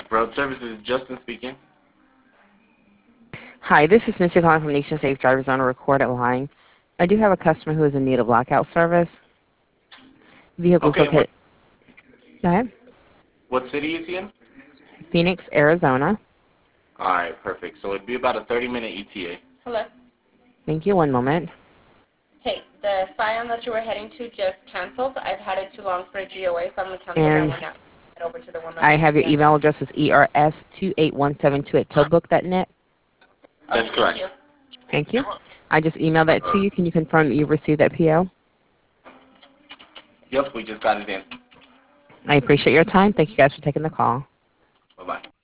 Road Services, Justin speaking. Hi, this is Missy calling from Nation Safe Drivers on a recorded line. I do have a customer who is in need of lockout service. Vehicles Okay, located. Go ahead. what city is he in? Phoenix, Arizona. Alright, perfect. So it'd be about a 30-minute ETA. Hello. Thank you. One moment. Hey, the Scion that you were heading to just canceled. I've had it too long for a GOA, so I'm going to cancel And that one out. Head over to the one I that's have your email address as ers28172@towbook.net. That's correct. Thank you. Thank you. I just emailed that to you. Can you confirm that you received that PO? Yep, we just got it in. I appreciate your time. Thank you guys for taking the call. Bye-bye.